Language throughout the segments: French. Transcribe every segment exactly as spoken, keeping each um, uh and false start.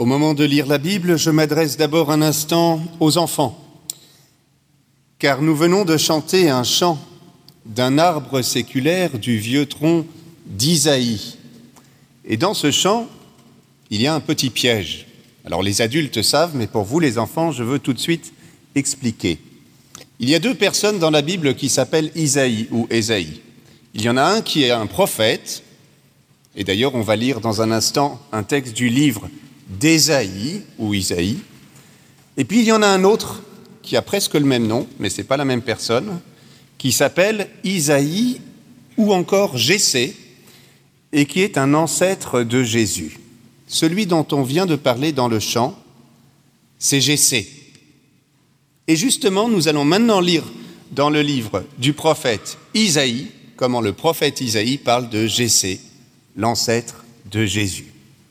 Au moment de lire la Bible, je m'adresse d'abord un instant aux enfants, car nous venons de chanter un chant d'un arbre séculaire du vieux tronc d'Isaïe. Et dans ce chant, il y a un petit piège. Alors les adultes savent, mais pour vous les enfants, je veux tout de suite expliquer. Il y a deux personnes dans la Bible qui s'appellent Isaïe ou Ésaïe. Il y en a un qui est un prophète, et d'ailleurs on va lire dans un instant un texte du livre d'Ésaïe ou Isaïe. Et puis il y en a un autre qui a presque le même nom, mais ce n'est pas la même personne, qui s'appelle Isaïe ou encore Jessé, et qui est un ancêtre de Jésus. Celui dont on vient de parler dans le chant, c'est Jessé. Et justement, nous allons maintenant lire dans le livre du prophète Isaïe, comment le prophète Isaïe parle de Jessé, l'ancêtre de Jésus.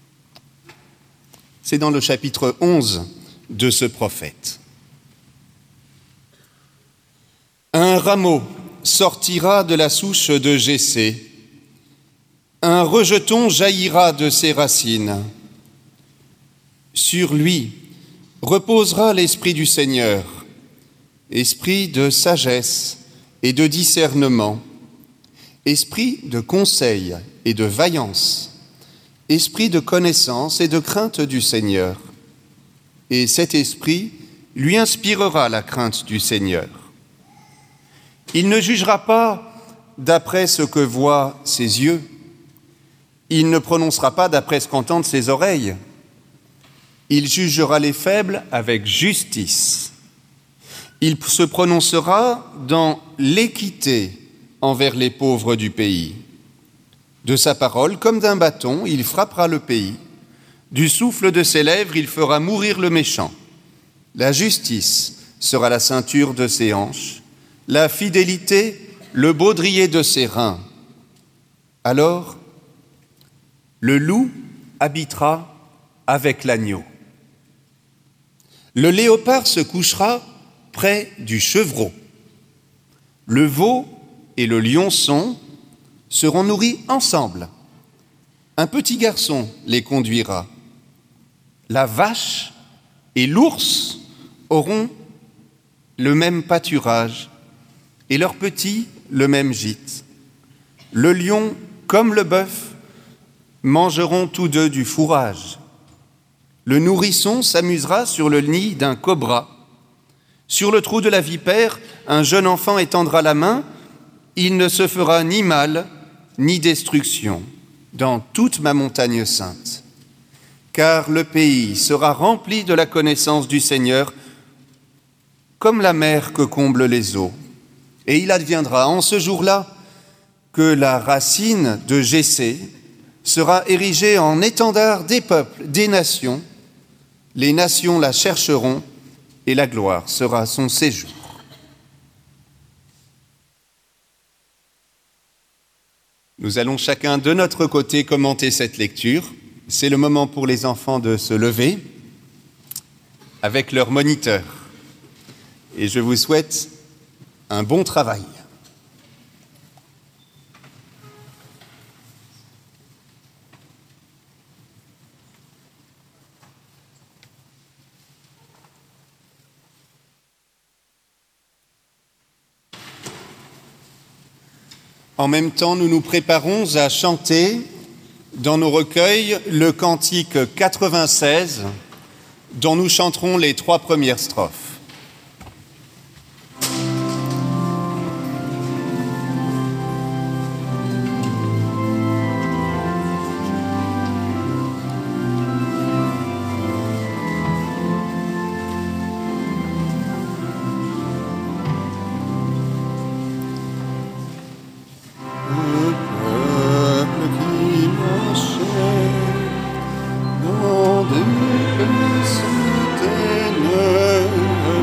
C'est dans le chapitre onze de ce prophète. Un rameau sortira de la souche de Jessé, un rejeton jaillira de ses racines. Sur lui reposera l'esprit du Seigneur, esprit de sagesse et de discernement, esprit de conseil et de vaillance, esprit de connaissance et de crainte du Seigneur. Et cet esprit lui inspirera la crainte du Seigneur. Il ne jugera pas d'après ce que voient ses yeux, il ne prononcera pas d'après ce qu'entendent ses oreilles, il jugera les faibles avec justice. Il se prononcera dans l'équité envers les pauvres du pays. De sa parole, comme d'un bâton, il frappera le pays. Du souffle de ses lèvres, il fera mourir le méchant. La justice sera la ceinture de ses hanches, la fidélité, le baudrier de ses reins. Alors, le loup habitera avec l'agneau. Le léopard se couchera près du chevreau. Le veau et le lionçon seront nourris ensemble. Un petit garçon les conduira. La vache et l'ours auront le même pâturage et leurs petits le même gîte. Le lion comme le bœuf mangeront tous deux du fourrage. Le nourrisson s'amusera sur le nid d'un cobra. Sur le trou de la vipère, un jeune enfant étendra la main. Il ne se fera ni mal, ni destruction dans toute ma montagne sainte. Car le pays sera rempli de la connaissance du Seigneur, comme la mer que comblent les eaux. Et il adviendra en ce jour-là que la racine de Jessé sera érigée en étendard des peuples, des nations. Les nations la chercheront et la gloire sera son séjour. Nous allons chacun de notre côté commenter cette lecture. C'est le moment pour les enfants de se lever avec leur moniteur. Et je vous souhaite un bon travail. En même temps, nous nous préparons à chanter dans nos recueils le cantique quatre-vingt-seize, dont nous chanterons les trois premières strophes. Dans des pays sous ténèbres,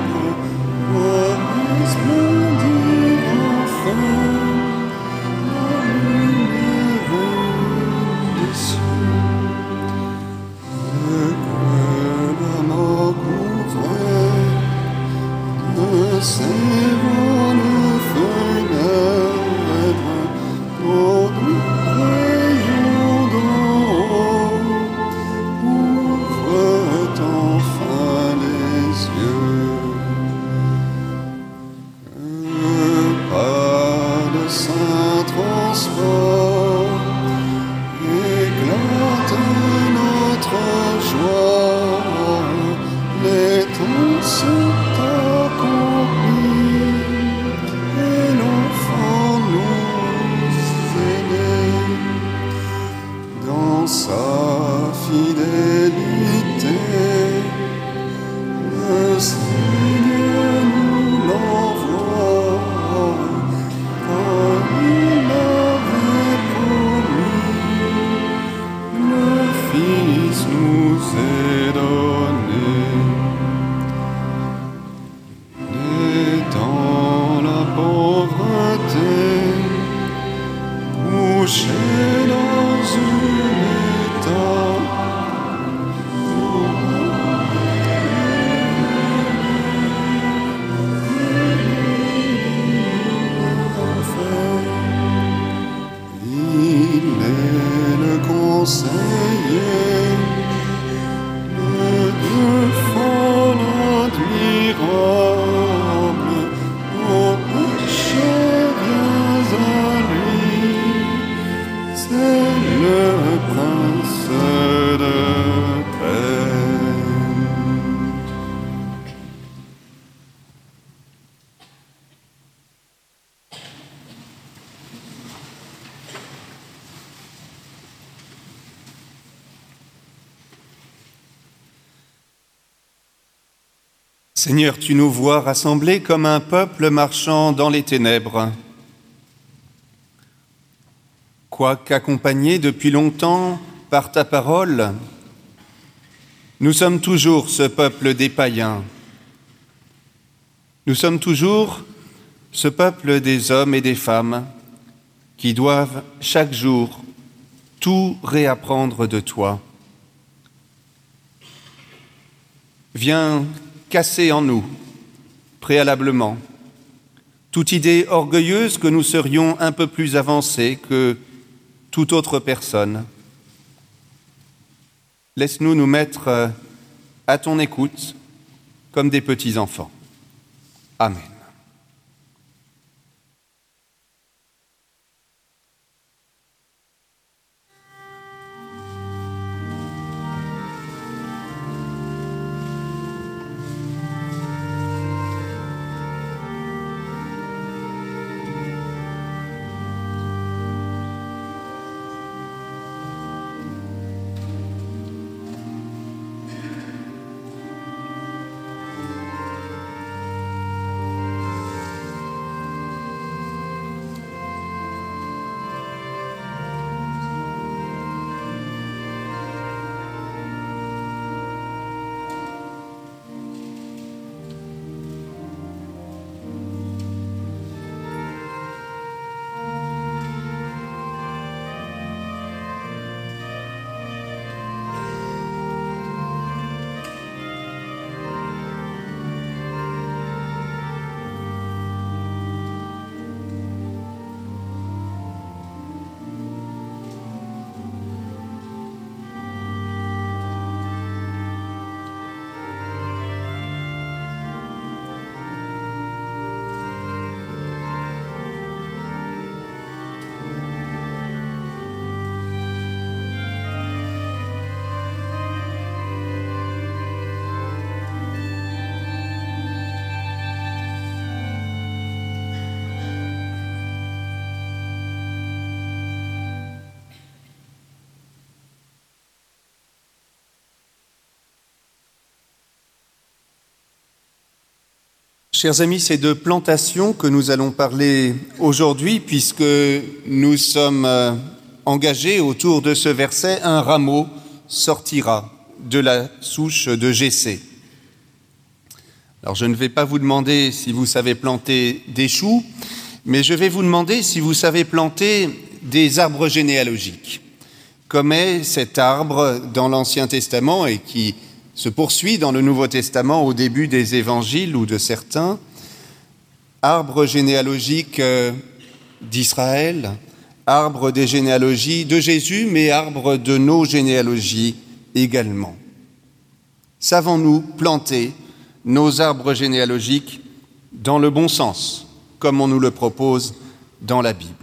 Seigneur, tu nous vois rassemblés comme un peuple marchant dans les ténèbres. Quoiqu'accompagnés depuis longtemps par ta parole, nous sommes toujours ce peuple des païens. Nous sommes toujours ce peuple des hommes et des femmes qui doivent chaque jour tout réapprendre de toi. Viens casser en nous, préalablement, toute idée orgueilleuse que nous serions un peu plus avancés que toute autre personne. Laisse-nous nous mettre à ton écoute comme des petits enfants. Amen. Chers amis, c'est de plantation que nous allons parler aujourd'hui, puisque nous sommes engagés autour de ce verset. Un rameau sortira de la souche de Jessé. Alors, je ne vais pas vous demander si vous savez planter des choux, mais je vais vous demander si vous savez planter des arbres généalogiques, comme est cet arbre dans l'Ancien Testament et qui se poursuit dans le Nouveau Testament au début des évangiles ou de certains, arbre généalogique d'Israël, arbre des généalogies de Jésus, mais arbre de nos généalogies également. Savons-nous planter nos arbres généalogiques dans le bon sens, comme on nous le propose dans la Bible?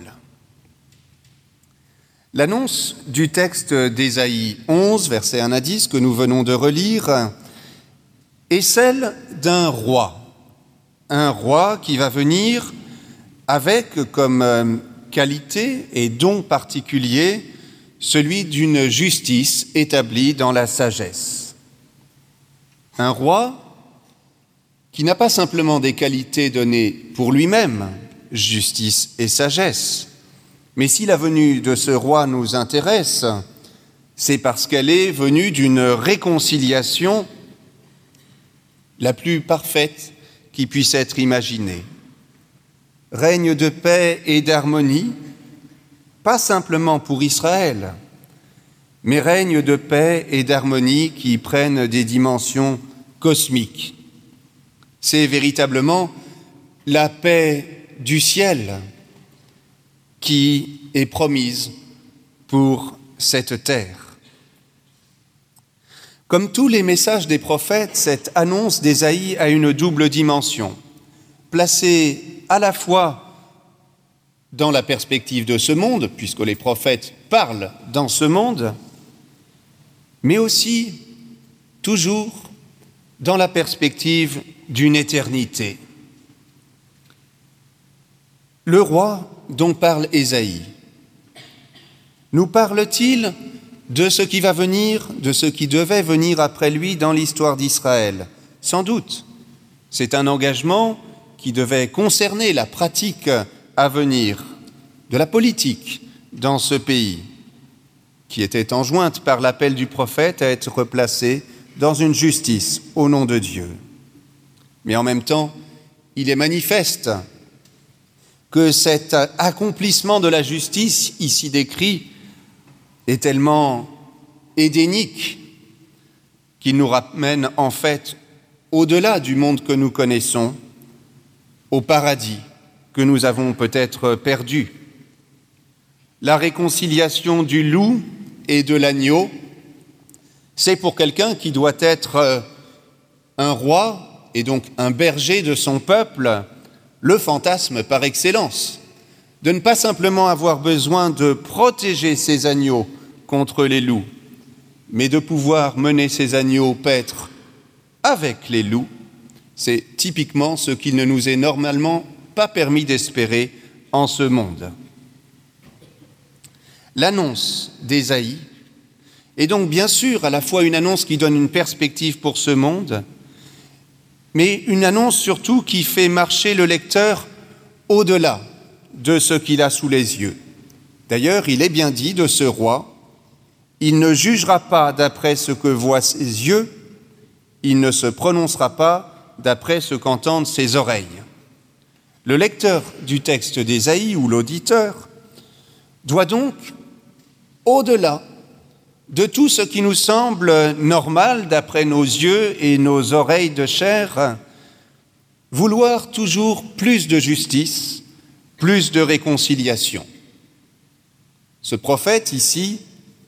L'annonce du texte d'Ésaïe onze, versets un à dix, que nous venons de relire, est celle d'un roi. Un roi qui va venir avec comme qualité et don particulier celui d'une justice établie dans la sagesse. Un roi qui n'a pas simplement des qualités données pour lui-même, justice et sagesse, mais si la venue de ce roi nous intéresse, c'est parce qu'elle est venue d'une réconciliation la plus parfaite qui puisse être imaginée. Règne de paix et d'harmonie, pas simplement pour Israël, mais règne de paix et d'harmonie qui prennent des dimensions cosmiques. C'est véritablement la paix du ciel qui est promise pour cette terre. Comme tous les messages des prophètes, cette annonce d'Ésaïe a une double dimension, placée à la fois dans la perspective de ce monde, puisque les prophètes parlent dans ce monde, mais aussi toujours dans la perspective d'une éternité. Le roi dont parle Ésaïe, nous parle-t-il de ce qui va venir, de ce qui devait venir après lui dans l'histoire d'Israël? Sans doute, C'est un engagement qui devait concerner la pratique à venir de la politique dans ce pays, qui était enjointe par l'appel du prophète à être placée dans une justice au nom de Dieu. Mais en même temps, il est manifeste que cet accomplissement de la justice, ici décrit, est tellement édénique qu'il nous ramène en fait au-delà du monde que nous connaissons, au paradis que nous avons peut-être perdu. La réconciliation du loup et de l'agneau, c'est pour quelqu'un qui doit être un roi et donc un berger de son peuple, le fantasme par excellence, de ne pas simplement avoir besoin de protéger ses agneaux contre les loups, mais de pouvoir mener ses agneaux paître avec les loups. C'est typiquement ce qu'il ne nous est normalement pas permis d'espérer en ce monde. L'annonce d'Ésaïe est donc bien sûr à la fois une annonce qui donne une perspective pour ce monde, mais une annonce surtout qui fait marcher le lecteur au-delà de ce qu'il a sous les yeux. D'ailleurs, il est bien dit de ce roi, « Il ne jugera pas d'après ce que voient ses yeux, il ne se prononcera pas d'après ce qu'entendent ses oreilles. » Le lecteur du texte d'Ésaïe ou l'auditeur doit donc, au-delà de tout ce qui nous semble normal d'après nos yeux et nos oreilles de chair, vouloir toujours plus de justice, plus de réconciliation. Ce prophète ici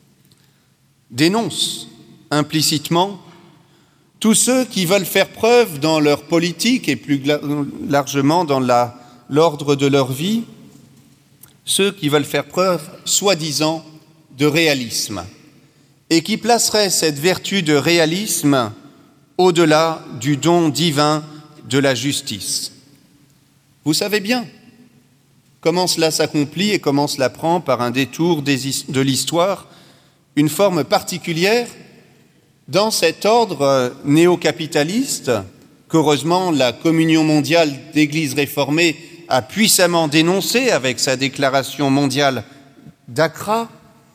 dénonce implicitement tous ceux qui veulent faire preuve dans leur politique et plus largement dans la, l'ordre de leur vie, ceux qui veulent faire preuve, soi-disant, de réalisme, et qui placeraient cette vertu de réalisme au-delà du don divin de la justice. Vous savez bien comment cela s'accomplit et comment cela prend par un détour de l'histoire une forme particulière dans cet ordre néo-capitaliste qu'heureusement la Communion mondiale d'Églises réformées a puissamment dénoncé avec sa déclaration mondiale d'Accra,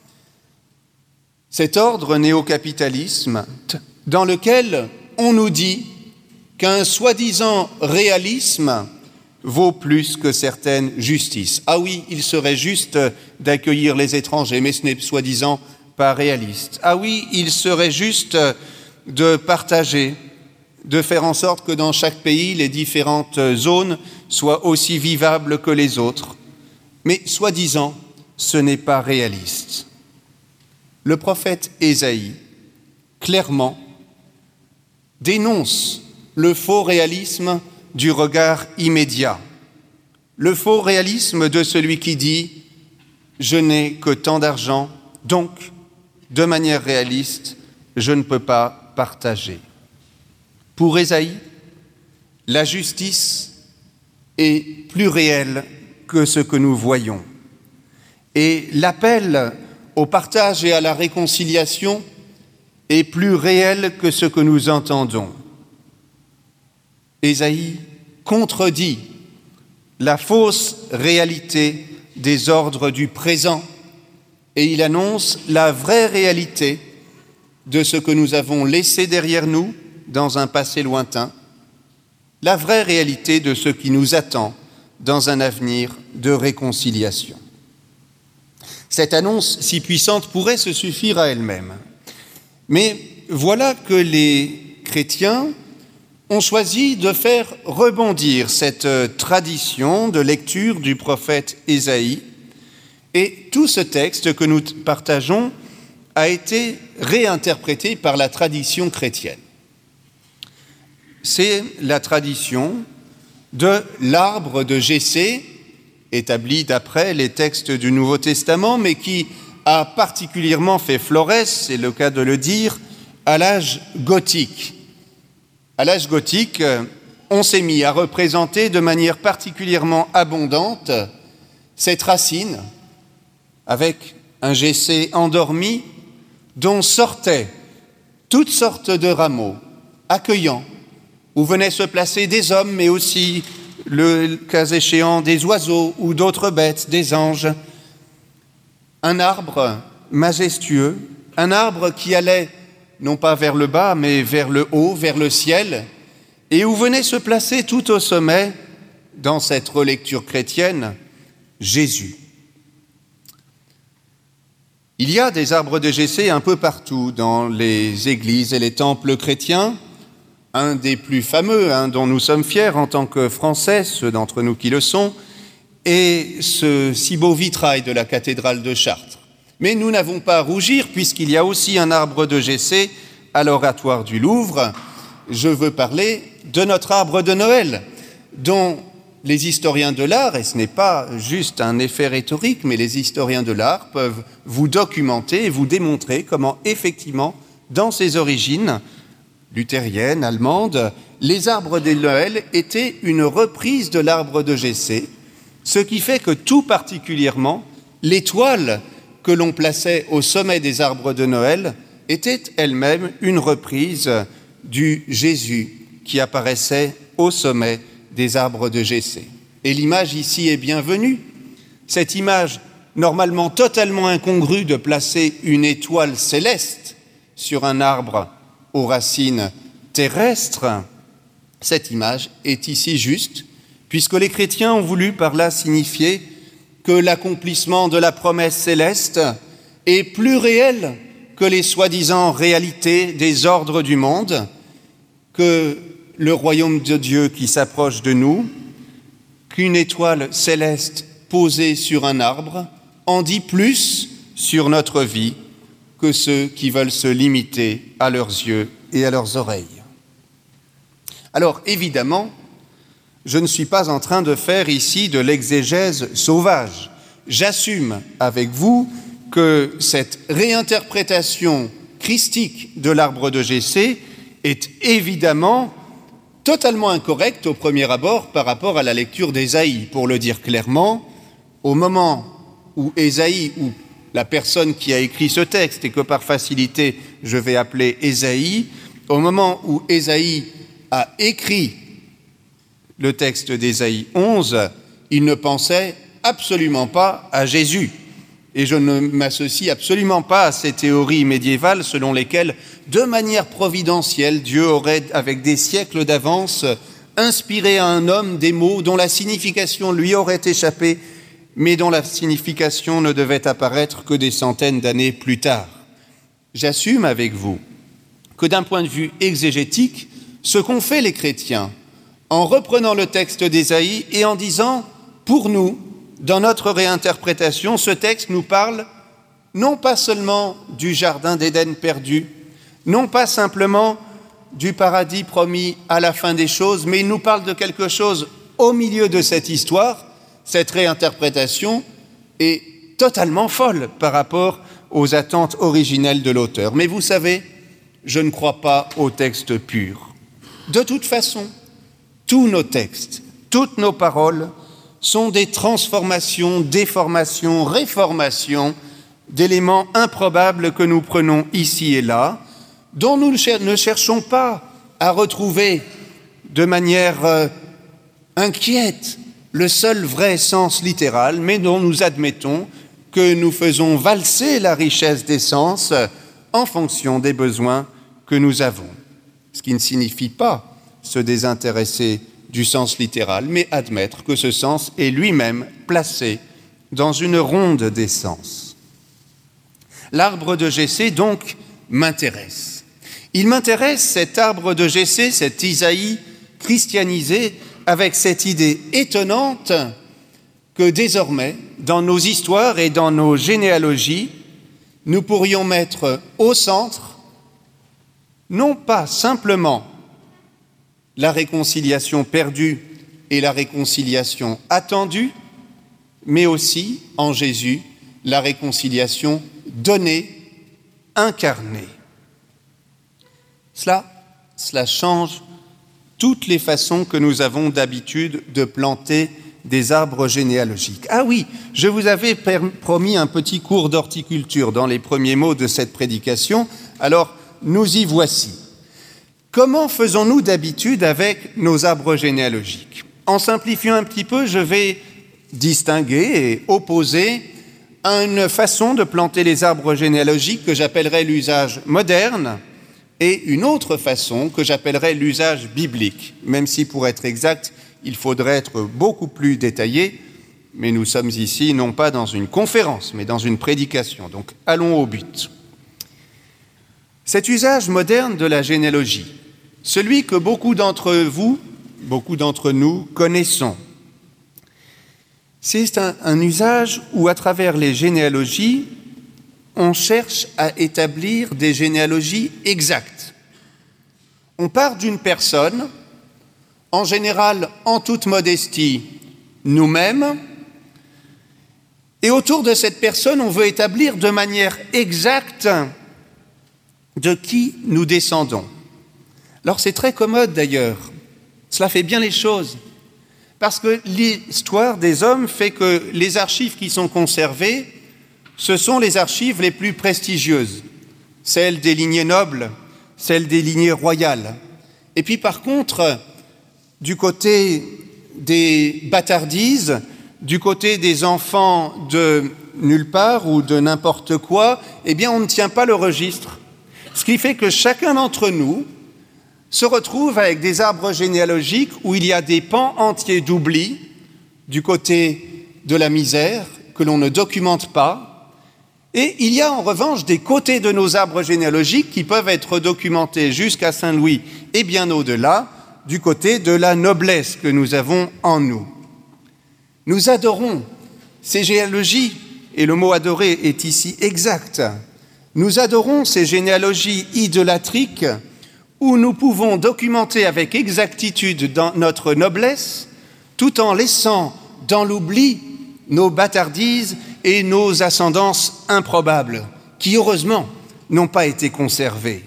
cet ordre néo-capitalisme dans lequel on nous dit qu'un soi-disant réalisme vaut plus que certaines justices. Ah oui, il serait juste d'accueillir les étrangers, mais ce n'est soi-disant pas réaliste. Ah oui, il serait juste de partager, de faire en sorte que dans chaque pays, les différentes zones soient aussi vivables que les autres. Mais soi-disant, ce n'est pas réaliste. Le prophète Ésaïe, clairement, dénonce le faux réalisme du regard immédiat, le faux réalisme de celui qui dit « je n'ai que tant d'argent, donc, de manière réaliste, je ne peux pas partager ». Pour Ésaïe, la justice est plus réelle que ce que nous voyons. Et l'appel au partage et à la réconciliation est plus réel que ce que nous entendons. Ésaïe contredit la fausse réalité des ordres du présent et il annonce la vraie réalité de ce que nous avons laissé derrière nous dans un passé lointain, la vraie réalité de ce qui nous attend dans un avenir de réconciliation. Cette annonce si puissante pourrait se suffire à elle-même. Mais voilà que les chrétiens ont choisi de faire rebondir cette tradition de lecture du prophète Ésaïe, et tout ce texte que nous partageons a été réinterprété par la tradition chrétienne. C'est la tradition de l'arbre de Jessé, établi d'après les textes du Nouveau Testament, mais qui a particulièrement fait florès, c'est le cas de le dire, à l'âge gothique. À l'âge gothique, on s'est mis à représenter de manière particulièrement abondante cette racine avec un Jessé endormi dont sortaient toutes sortes de rameaux accueillants, où venaient se placer des hommes, mais aussi, le cas échéant, des oiseaux ou d'autres bêtes, des anges. Un arbre majestueux, un arbre qui allait non pas vers le bas, mais vers le haut, vers le ciel, et où venait se placer tout au sommet, dans cette relecture chrétienne, Jésus. Il y a des arbres de Jessé un peu partout dans les églises et les temples chrétiens. Un des plus fameux, hein, dont nous sommes fiers en tant que Français, ceux d'entre nous qui le sont, est ce si beau vitrail de la cathédrale de Chartres. Mais nous n'avons pas à rougir, puisqu'il y a aussi un arbre de Jessé à l'oratoire du Louvre. Je veux parler de notre arbre de Noël, dont les historiens de l'art, et ce n'est pas juste un effet rhétorique, mais les historiens de l'art peuvent vous documenter et vous démontrer comment, effectivement, dans ses origines luthériennes, allemandes, les arbres de Noël étaient une reprise de l'arbre de Jessé, ce qui fait que tout particulièrement, l'étoile que l'on plaçait au sommet des arbres de Noël était elle-même une reprise du Jésus qui apparaissait au sommet des arbres de Jessé. Et l'image ici est bienvenue. Cette image normalement totalement incongrue de placer une étoile céleste sur un arbre aux racines terrestres, cette image est ici juste, puisque les chrétiens ont voulu par là signifier que l'accomplissement de la promesse céleste est plus réel que les soi-disant réalités des ordres du monde, que le royaume de Dieu qui s'approche de nous, qu'une étoile céleste posée sur un arbre en dit plus sur notre vie que ceux qui veulent se limiter à leurs yeux et à leurs oreilles. Alors, évidemment, je ne suis pas en train de faire ici de l'exégèse sauvage. J'assume avec vous que cette réinterprétation christique de l'arbre de Jessé est évidemment totalement incorrecte au premier abord par rapport à la lecture d'Ésaïe. Pour le dire clairement, au moment où Ésaïe, ou la personne qui a écrit ce texte, et que par facilité je vais appeler Ésaïe, au moment où Ésaïe a écrit le texte d'Ésaïe onze, il ne pensait absolument pas à Jésus. Et je ne m'associe absolument pas à ces théories médiévales selon lesquelles, de manière providentielle, Dieu aurait, avec des siècles d'avance, inspiré à un homme des mots dont la signification lui aurait échappé, mais dont la signification ne devait apparaître que des centaines d'années plus tard. J'assume avec vous que d'un point de vue exégétique, ce qu'ont fait les chrétiens, en reprenant le texte d'Ésaïe et en disant, pour nous, dans notre réinterprétation, ce texte nous parle non pas seulement du jardin d'Éden perdu, non pas simplement du paradis promis à la fin des choses, mais il nous parle de quelque chose au milieu de cette histoire. Cette réinterprétation est totalement folle par rapport aux attentes originelles de l'auteur. Mais vous savez, je ne crois pas au texte pur. De toute façon, tous nos textes, toutes nos paroles sont des transformations, déformations, réformations d'éléments improbables que nous prenons ici et là, dont nous ne cherchons pas à retrouver de manière euh, inquiète le seul vrai sens littéral, mais dont nous admettons que nous faisons valser la richesse des sens en fonction des besoins que nous avons. Ce qui ne signifie pas se désintéresser du sens littéral, mais admettre que ce sens est lui-même placé dans une ronde des sens. L'arbre de Jessé, donc, m'intéresse. Il m'intéresse, cet arbre de Jessé, cet Isaïe christianisé, avec cette idée étonnante que désormais, dans nos histoires et dans nos généalogies, nous pourrions mettre au centre, non pas simplement la réconciliation perdue et la réconciliation attendue, mais aussi, en Jésus, la réconciliation donnée, incarnée. Cela, cela change toutes les façons que nous avons d'habitude de planter des arbres généalogiques. Ah oui, je vous avais promis un petit cours d'horticulture dans les premiers mots de cette prédication, alors nous y voici. Comment faisons-nous d'habitude avec nos arbres généalogiques? En simplifiant un petit peu, je vais distinguer et opposer une façon de planter les arbres généalogiques que j'appellerais l'usage moderne et une autre façon que j'appellerais l'usage biblique, même si pour être exact, il faudrait être beaucoup plus détaillé, mais nous sommes ici non pas dans une conférence, mais dans une prédication. Donc allons au but. Cet usage moderne de la généalogie, celui que beaucoup d'entre vous, beaucoup d'entre nous connaissons, c'est un, un usage où, à travers les généalogies, on cherche à établir des généalogies exactes. On part d'une personne, en général, en toute modestie, nous-mêmes, et autour de cette personne, on veut établir de manière exacte de qui nous descendons. Alors c'est très commode d'ailleurs, cela fait bien les choses, parce que l'histoire des hommes fait que les archives qui sont conservées, ce sont les archives les plus prestigieuses, celles des lignées nobles, celles des lignées royales. Et puis par contre, du côté des bâtardises, du côté des enfants de nulle part ou de n'importe quoi, eh bien on ne tient pas le registre. Ce qui fait que chacun d'entre nous se retrouve avec des arbres généalogiques où il y a des pans entiers d'oubli du côté de la misère que l'on ne documente pas. Et il y a en revanche des côtés de nos arbres généalogiques qui peuvent être documentés jusqu'à Saint-Louis et bien au-delà, du côté de la noblesse que nous avons en nous. Nous adorons ces généalogies, et le mot adorer est ici exact. Nous adorons ces généalogies idolâtriques où nous pouvons documenter avec exactitude dans notre noblesse, tout en laissant dans l'oubli nos bâtardises et nos ascendances improbables, qui heureusement n'ont pas été conservées.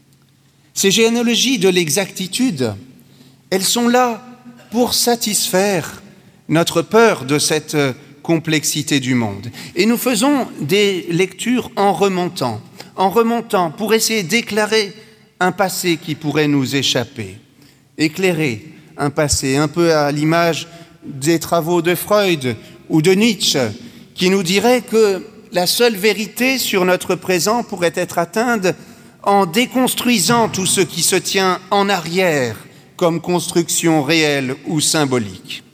Ces généalogies de l'exactitude, elles sont là pour satisfaire notre peur de cette complexité du monde. Et nous faisons des lectures en remontant, en remontant pour essayer d'éclairer un passé qui pourrait nous échapper, éclairer un passé un peu à l'image des travaux de Freud ou de Nietzsche, qui nous dirait que la seule vérité sur notre présent pourrait être atteinte en déconstruisant tout ce qui se tient en arrière comme construction réelle ou symbolique.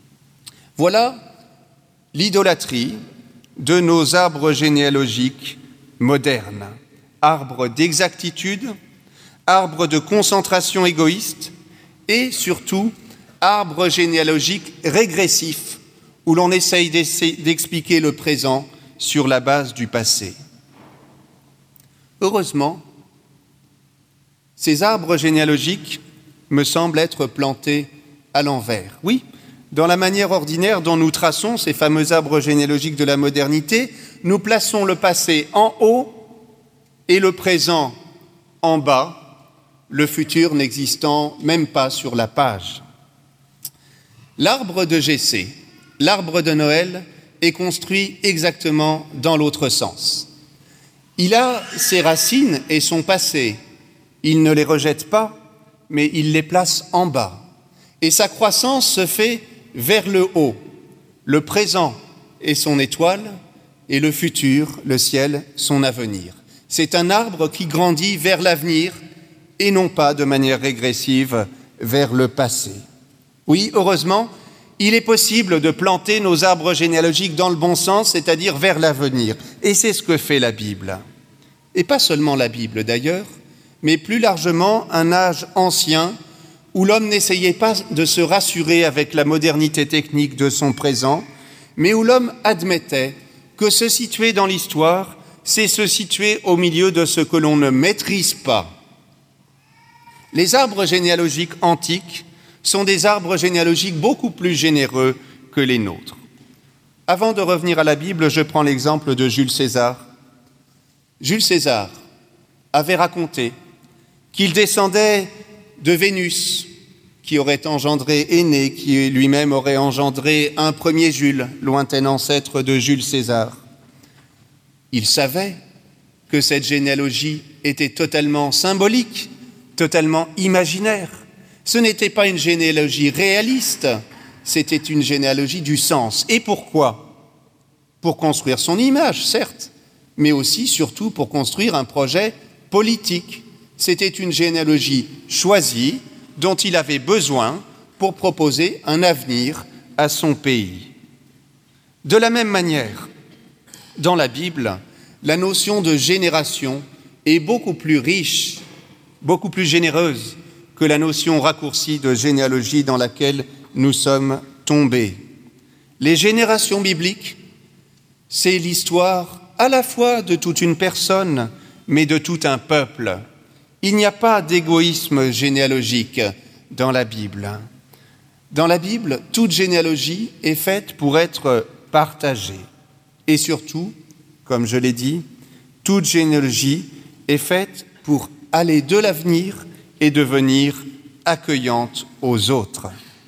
Voilà l'idolâtrie de nos arbres généalogiques modernes, arbres d'exactitude, arbres de concentration égoïste et surtout arbres généalogiques régressifs où l'on essaye d'expliquer le présent sur la base du passé. Heureusement, ces arbres généalogiques me semblent être plantés à l'envers. Oui, dans la manière ordinaire dont nous traçons ces fameux arbres généalogiques de la modernité, nous plaçons le passé en haut et le présent en bas, le futur n'existant même pas sur la page. L'arbre de Jessé, l'arbre de Noël, est construit exactement dans l'autre sens. Il a ses racines et son passé. Il ne les rejette pas, mais il les place en bas. Et sa croissance se fait vers le haut. Le présent est son étoile et le futur, le ciel, son avenir. C'est un arbre qui grandit vers l'avenir et non pas de manière régressive vers le passé. Oui, heureusement, il est possible de planter nos arbres généalogiques dans le bon sens, c'est-à-dire vers l'avenir. Et c'est ce que fait la Bible. Et pas seulement la Bible d'ailleurs, mais plus largement un âge ancien où l'homme n'essayait pas de se rassurer avec la modernité technique de son présent, mais où l'homme admettait que se situer dans l'histoire, c'est se situer au milieu de ce que l'on ne maîtrise pas. Les arbres généalogiques antiques sont des arbres généalogiques beaucoup plus généreux que les nôtres. Avant de revenir à la Bible, je prends l'exemple de Jules César. Jules César avait raconté qu'il descendait de Vénus, qui aurait engendré Énée, qui lui-même aurait engendré un premier Jules, lointain ancêtre de Jules César. Il savait que cette généalogie était totalement symbolique, totalement imaginaire. Ce n'était pas une généalogie réaliste, c'était une généalogie du sens. Et pourquoi ? Pour construire son image, certes, mais aussi, surtout, pour construire un projet politique. C'était une généalogie choisie dont il avait besoin pour proposer un avenir à son pays. De la même manière, dans la Bible, la notion de génération est beaucoup plus riche, beaucoup plus généreuse que la notion raccourcie de généalogie dans laquelle nous sommes tombés. Les générations bibliques, c'est l'histoire à la fois de toute une personne, mais de tout un peuple. Il n'y a pas d'égoïsme généalogique dans la Bible. Dans la Bible, toute généalogie est faite pour être partagée. Et surtout, comme je l'ai dit, toute généalogie est faite pour aller de l'avenir et devenir accueillante aux autres.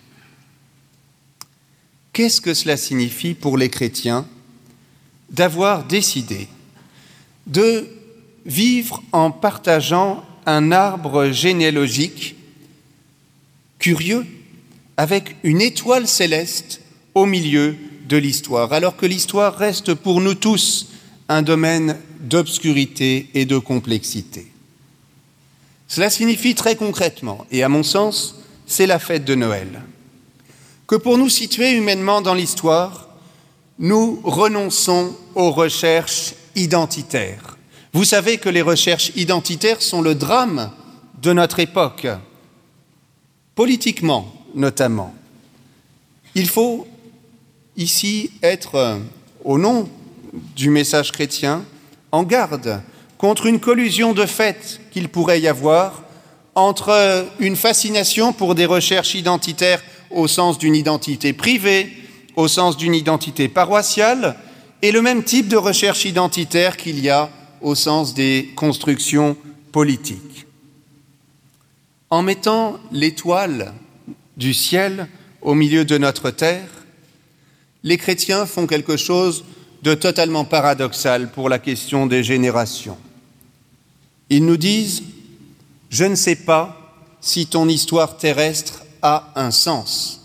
Qu'est-ce que cela signifie pour les chrétiens d'avoir décidé de vivre en partageant un arbre généalogique curieux avec une étoile céleste au milieu de l'histoire, alors que l'histoire reste pour nous tous un domaine d'obscurité et de complexité. Cela signifie très concrètement, et à mon sens, c'est la fête de Noël, que pour nous situer humainement dans l'histoire, nous renonçons aux recherches identitaires. Vous savez que les recherches identitaires sont le drame de notre époque, politiquement notamment. Il faut ici être, au nom du message chrétien, en garde contre une collusion de fait qu'il pourrait y avoir entre une fascination pour des recherches identitaires au sens d'une identité privée, au sens d'une identité paroissiale, et le même type de recherche identitaire qu'il y a au sens des constructions politiques. En mettant l'étoile du ciel au milieu de notre terre, les chrétiens font quelque chose de totalement paradoxal pour la question des générations. Ils nous disent « Je ne sais pas si ton histoire terrestre a un sens.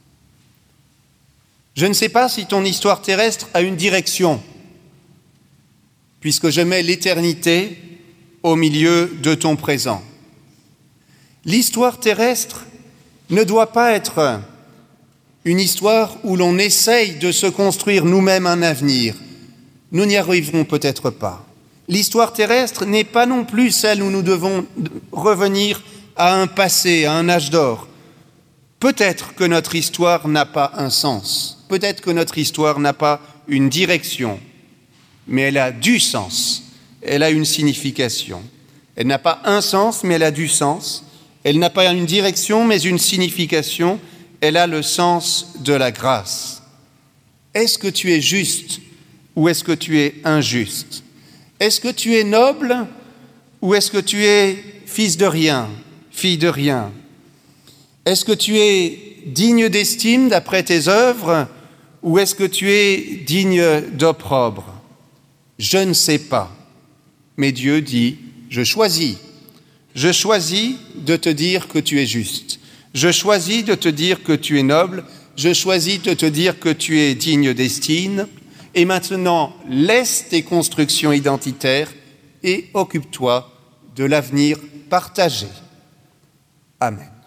Je ne sais pas si ton histoire terrestre a une direction, puisque je mets l'éternité au milieu de ton présent. L'histoire terrestre ne doit pas être une histoire où l'on essaye de se construire nous-mêmes un avenir. Nous n'y arriverons peut-être pas. L'histoire terrestre n'est pas non plus celle où nous devons revenir à un passé, à un âge d'or. Peut-être que notre histoire n'a pas un sens, peut-être que notre histoire n'a pas une direction, mais elle a du sens, elle a une signification. Elle n'a pas un sens, mais elle a du sens. Elle n'a pas une direction, mais une signification. Elle a le sens de la grâce. Est-ce que tu es juste ou est-ce que tu es injuste ? Est-ce que tu es noble ou est-ce que tu es fils de rien, fille de rien ? Est-ce que tu es digne d'estime d'après tes œuvres ou est-ce que tu es digne d'opprobre ? Je ne sais pas, mais Dieu dit, je choisis. Je choisis de te dire que tu es juste. Je choisis de te dire que tu es noble. Je choisis de te dire que tu es digne d'estime. Et maintenant, laisse tes constructions identitaires et occupe-toi de l'avenir partagé. Amen.